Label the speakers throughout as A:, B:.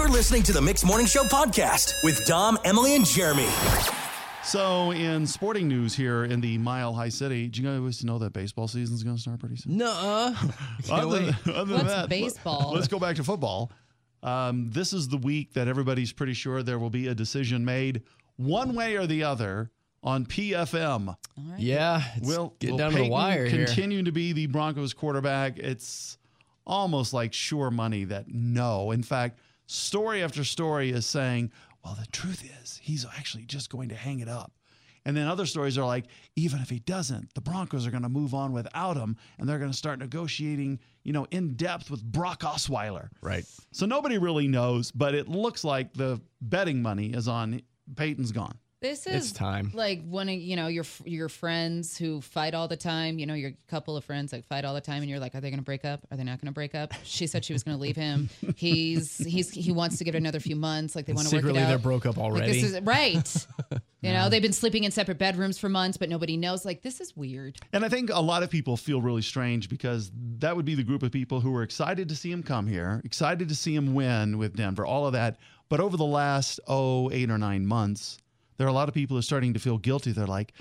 A: You're listening to the Mixed Morning Show podcast with Dom, Emily, and Jeremy.
B: So, in sporting news here in the Mile High City, do you guys know that baseball season's going to start pretty soon?
C: Nuh-uh.
B: Other than
D: What's
B: that,
D: baseball?
B: Let's go back to football. This is the week that everybody's pretty sure there will be a decision made one way or the other on PFM.
D: Right.
C: Yeah, getting down to the wire here.
B: Continue to be the Broncos quarterback. It's almost like sure money that no. In fact, story after story is saying, well, the truth is he's actually just going to hang it up. And then other stories are like, even if he doesn't, the Broncos are going to move on without him, and they're going to start negotiating, in depth with Brock Osweiler.
C: Right.
B: So nobody really knows, but it looks like the betting money is on Peyton's gone.
D: This is
C: It's time.
D: like one of your friends who fight all the time. Your couple of friends that fight all the time, and you're like, are they going to break up? Are they not going to break up? She said she was going to leave him. He wants to give it another few months. Like they want to work it out.
C: Secretly, they're broke up already.
D: Like, this is right. They've been sleeping in separate bedrooms for months, but nobody knows. Like, this is weird.
B: And I think a lot of people feel really strange because that would be the group of people who were excited to see him come here, excited to see him win with Denver, all of that. But over the last, 8 or 9 months, there are a lot of people who are starting to feel guilty. They're like,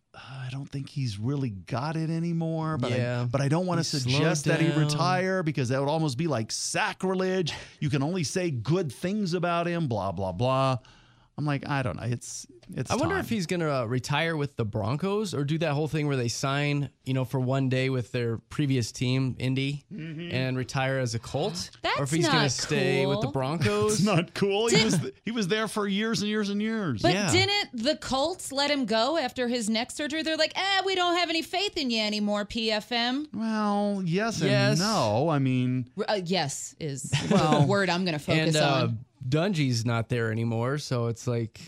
B: I don't think he's really got it anymore, but I don't want to suggest that he retire because that would almost be like sacrilege. You can only say good things about him, blah, blah, blah. I'm like, I don't know. It's
C: I wonder
B: time.
C: if he's going to retire with the Broncos or do that whole thing where they sign, for one day with their previous team, Indy, and retire as a Colt.
D: That's
C: or if he's going to stay with the
D: cool.
C: Broncos.
B: It's not cool. He was there for years and years and years.
D: But
C: Yeah.
D: didn't the Colts let him go after his neck surgery? They're like, we don't have any faith in you anymore, PFM.
B: Well, yes and
C: Yes.
B: no. I mean,
D: Yes is the word I'm going to focus
C: And
D: on.
C: Dungy's not there anymore, so it's like,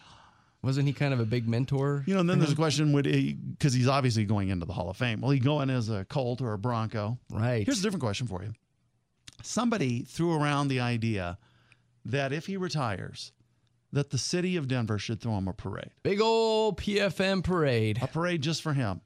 C: wasn't he kind of a big mentor?
B: and then there's a question, because he's obviously going into the Hall of Fame. Will he go in as a Colt or a Bronco?
C: Right.
B: Here's a different question for you. Somebody threw around the idea that if he retires, that the city of Denver should throw him a parade.
C: Big old PFM parade.
B: A parade just for him.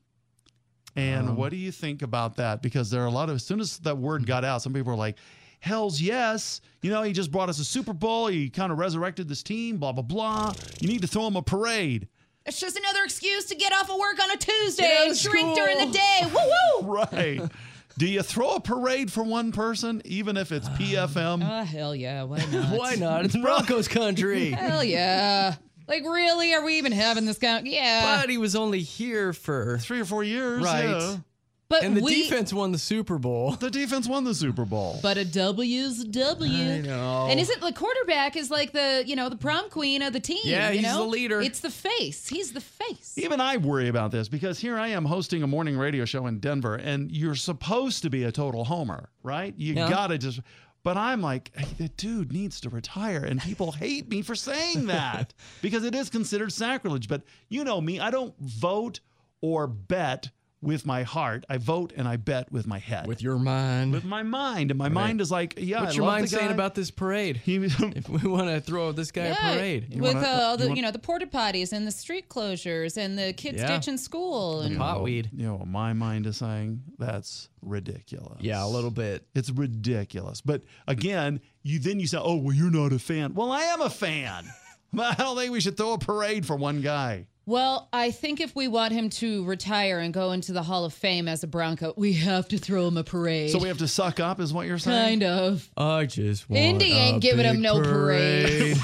B: And what do you think about that? Because there are a lot of, as soon as that word got out, some people were like, hell's yes. He just brought us a Super Bowl. He kind of resurrected this team, blah, blah, blah. You need to throw him a parade.
D: It's just another excuse to get off of work on a Tuesday and drink during the day. Woo woo!
B: Right. Do you throw a parade for one person, even if it's PFM?
D: Hell yeah, why not?
C: Why not? It's Broncos country.
D: Hell yeah. Like, really? Are we even having this kind? Yeah.
C: But he was only here for
B: 3 or 4 years.
C: Right.
B: Yeah.
D: But
C: and the defense won the Super Bowl.
B: The defense won the Super Bowl.
D: But a W's a W.
C: I know.
D: And isn't the quarterback is like the prom queen of the team?
C: Yeah, he's the leader.
D: It's the face. He's the face.
B: Even I worry about this because here I am hosting a morning radio show in Denver, and you're supposed to be a total homer, right? You gotta just. But I'm like, hey, the dude needs to retire, and people hate me for saying that because it is considered sacrilege. But you know me, I don't vote or bet with my heart. I vote and I bet with my head.
C: With your mind.
B: With my mind. And my mind is like,
C: What's
B: I
C: your
B: love
C: mind
B: the guy.
C: saying about this parade? If we want to throw this guy a parade.
D: With the porta potties and the street closures and the kids ditching school and
C: Potweed.
B: My mind is saying that's ridiculous.
C: Yeah, a little bit.
B: It's ridiculous. But again, you say, oh, well, you're not a fan. Well, I am a fan. I don't think we should throw a parade for one guy.
D: Well, I think if we want him to retire and go into the Hall of Fame as a Bronco, we have to throw him a parade.
B: So we have to suck up, is what you're saying?
D: Kind of.
C: I just want
D: Indy ain't giving him no parade.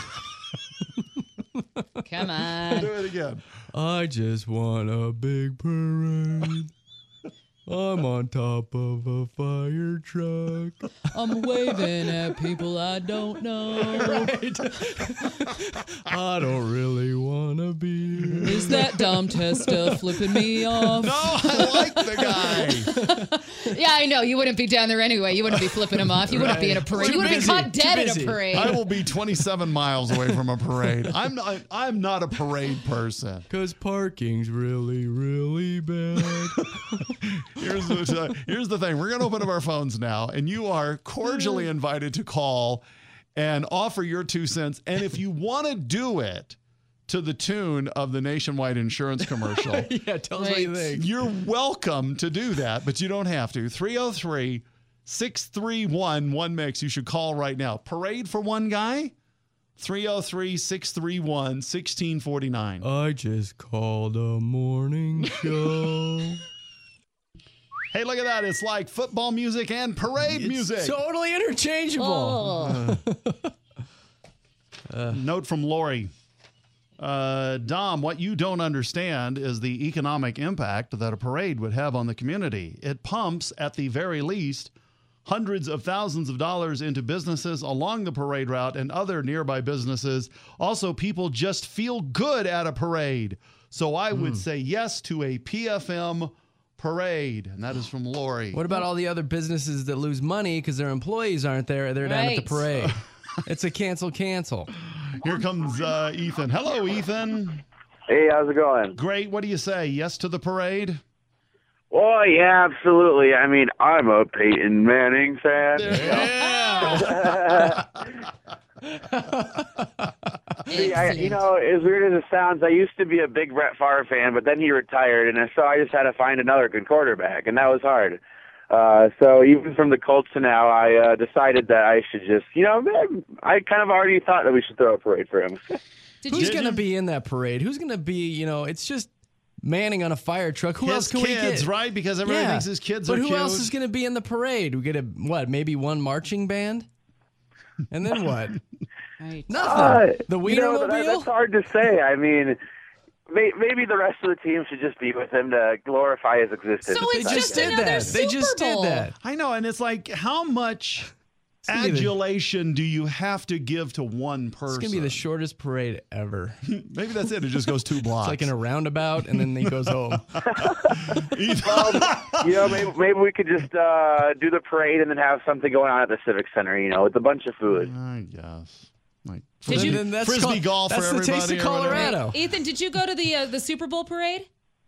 C: parade.
D: Come on.
B: Do it again.
C: I just want a big parade. I'm on top of a fire truck.
D: I'm waving at people I don't know.
C: Right. I don't really want to be here.
D: Is that Dom Testa flipping me off?
B: No, I like the guy.
D: Yeah, I know. You wouldn't be down there anyway. You wouldn't be flipping him off. You wouldn't be in a parade.
C: Too
D: You would have been
C: busy.
D: caught dead
C: Too
D: at a
C: busy.
D: parade.
B: I will be 27 miles away from a parade. I'm not a parade person.
C: Because parking's really, really bad.
B: Here's the thing. We're going to open up our phones now, and you are cordially invited to call and offer your 2 cents. And if you want to do it to the tune of the Nationwide insurance commercial,
C: Yeah, tell us what you think.
B: you're welcome to do that, but you don't have to. 303 631 one mix. You should call right now. Parade for one guy? 303-631-1649.
C: I just called a morning show.
B: Hey, look at that. It's like football music and parade music.
C: Totally interchangeable.
B: Note from Lori. Dom, what you don't understand is the economic impact that a parade would have on the community. It pumps, at the very least, hundreds of thousands of dollars into businesses along the parade route and other nearby businesses. Also, people just feel good at a parade. So I would say yes to a PFM parade. And that is from Lori.
C: What about all the other businesses that lose money because their employees aren't there? They're down at the
D: Right.
C: parade. It's a cancel.
B: Here comes Ethan. Hello, Ethan.
E: Hey, how's it going?
B: Great. What do you say? Yes to the parade?
E: Oh, yeah, absolutely. I mean, I'm a Peyton Manning fan.
B: Yeah.
E: See, you know, as weird as it sounds, I used to be a big Brett Favre fan, but then he retired, and so I just had to find another good quarterback, and that was hard. So even from the Colts to now, I decided that I should just, you know, I kind of already thought that we should throw a parade for him.
C: Who's going to be in that parade? Who's going to be, you know, it's just Manning on a fire truck. Who else
B: His
C: can we
B: kids,
C: get?
B: right? Because everybody thinks his kids are
C: But who
B: cute.
C: else is going to be in the parade? We get maybe one marching band? And then what?
D: Right.
C: Nothing. The
E: You know,
C: Wienermobile?
E: that's hard to say. I mean, maybe the rest of the team should just be with him to glorify his existence.
D: So
C: They
D: it's
C: just
D: just
C: did
D: another
C: that. They just
D: Super Bowl.
C: did that.
B: I know, and it's like, how much
C: gonna be the-
B: adulation do you have to give to one person?
C: It's going to be the shortest parade ever. It's
B: Maybe that's it. It just goes 2 blocks.
C: like in a roundabout, and then he goes home.
E: You know, maybe we could just do the parade and then have something going on at the Civic Center, you know, with a bunch of food.
B: I guess. Like
D: Did you-
C: Then that's
B: frisbee
C: called-
B: golf
C: that's
B: for
C: the
B: everybody.
C: taste of
B: or whatever.
C: Colorado.
D: Ethan, did you go to the Super Bowl parade?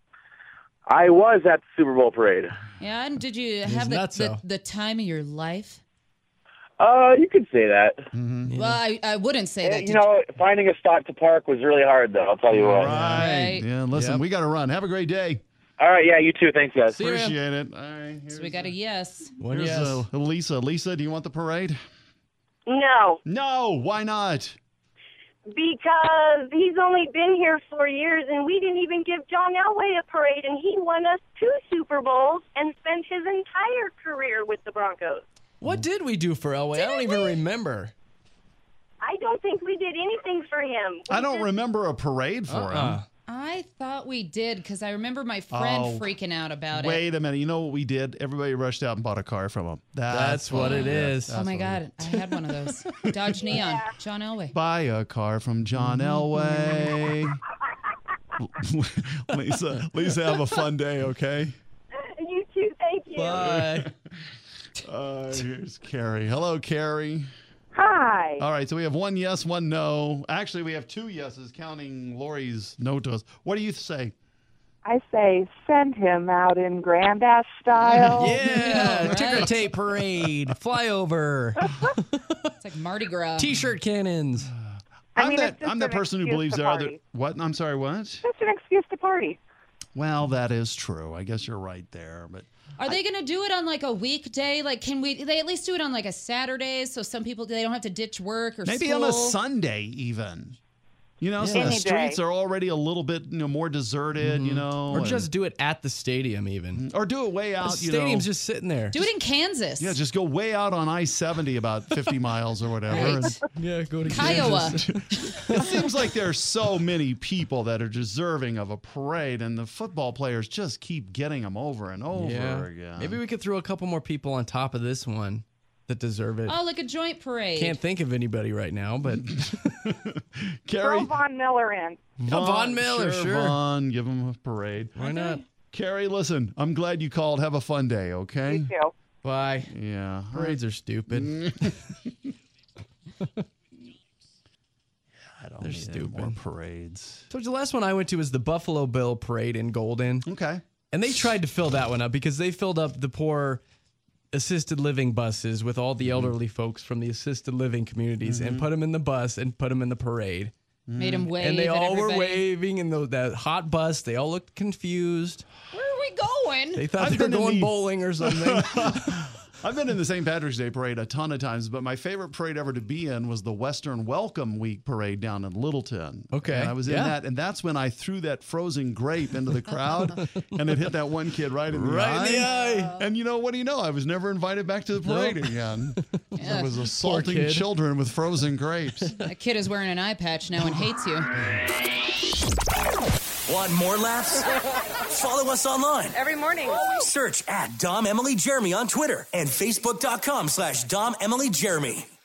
E: I was at the Super Bowl parade.
D: Yeah, and did you have
C: nutso.
D: the time of your life?
E: You could say that.
D: Well, I wouldn't say that.
E: You know, finding a spot to park was really hard, though. I'll tell you what.
B: Right.
D: Right.
B: Yeah, listen,
C: Yep.
B: we got to run. Have a great day.
E: All right, yeah, you too. Thanks, guys.
C: See ya.
B: Appreciate it. All right.
D: So we got a yes.
C: One
B: Here's
C: yes.
B: Lisa. Lisa, do you want the parade?
F: No,
B: No. Why not?
F: because he's only been here 4 years, and we didn't even give John Elway a parade, and he won us 2 Super Bowls and spent his entire career with the Broncos.
C: What did we do for Elway? I don't even remember.
F: I don't think we did anything for him.
B: I don't remember a parade for him.
D: I thought we did because I remember my friend
B: Oh,
D: freaking out about it.
B: Wait a minute. You know what we did? Everybody rushed out and bought a car from him.
C: That's what it is.
D: Oh my God, I had one of those. Dodge Neon, John Elway.
B: Buy a car from John Elway. Lisa, have a fun day, okay?
F: You too, thank you.
C: Bye.
B: Here's Carrie. Hello, Carrie.
F: Hi.
B: All right, so we have 1 yes, 1 no. Actually, we have 2 yeses, counting Lori's no to us. What do you say?
G: I say send him out in grandass style.
C: Yeah,
D: right.
C: ticker tape parade, flyover,
D: It's like Mardi Gras.
C: t-shirt cannons.
G: I mean, it's
B: I'm
G: just
B: that
G: an
B: person who
G: excuse
B: believes
G: to
B: there are other.
G: party.
B: What? I'm sorry, what?
G: Just an excuse to party.
B: Well, that is true. I guess you're right there, but
D: Are they going to do it on like a weekday? Like, they at least do it on like a Saturday so some people, they don't have to ditch work or
B: maybe
D: school?
B: on a Sunday even. You know, so the
G: Any
B: streets
G: day.
B: are already a little bit, more deserted. You know,
C: Or
B: and-
C: just do it at the stadium even.
B: or do it way
C: The
B: out.
C: stadium's just sitting there.
D: Do it in Kansas.
B: Yeah, just go way out on I-70 about 50 miles or whatever.
D: Right.
B: And
C: Yeah, go to
D: Kiowa.
B: it seems like there's so many people that are deserving of a parade, and the football players just keep getting them over and over
C: Yeah.
B: again.
C: Maybe we could throw a couple more people on top of this one that deserve it.
D: Oh, like a joint parade.
C: Can't think of anybody right now, but
B: Carrie,
G: Throw Von Miller in.
C: Von Miller, sure.
B: Vaughn, give them a parade.
C: Why not?
B: Carrie, listen, I'm glad you called. Have a fun day, okay?
G: Me too.
C: Bye.
B: Yeah.
C: Parades are stupid.
B: I don't
C: They're
B: need any
C: stupid.
B: more parades.
C: So the last one I went to was the Buffalo Bill Parade in Golden.
B: Okay.
C: And they tried to fill that one up because they filled up the poor assisted living buses with all the elderly folks from the assisted living communities and put them in the bus and put them in the parade.
D: Made him wave
C: And they
D: at
C: all were
D: everybody.
C: waving in that hot bus. They all looked confused.
D: Where are we going?
C: They thought
B: I've
C: they were
B: been in
C: going
B: the-
C: bowling or something.
B: I've been in the St. Patrick's Day parade a ton of times, but my favorite parade ever to be in was the Western Welcome Week parade down in Littleton.
C: Okay.
B: And I was in that, and that's when I threw that frozen grape into the crowd, and it hit that one kid right in the eye. And what do you know? I was never invited back to the parade again. I was assaulting children with frozen grapes.
D: That kid is wearing an eye patch now and hates you.
A: Want more laughs? Follow us online.
H: Every morning.
A: Search at Dom, Emily, Jeremy on Twitter and Facebook.com/Dom, Emily, Jeremy.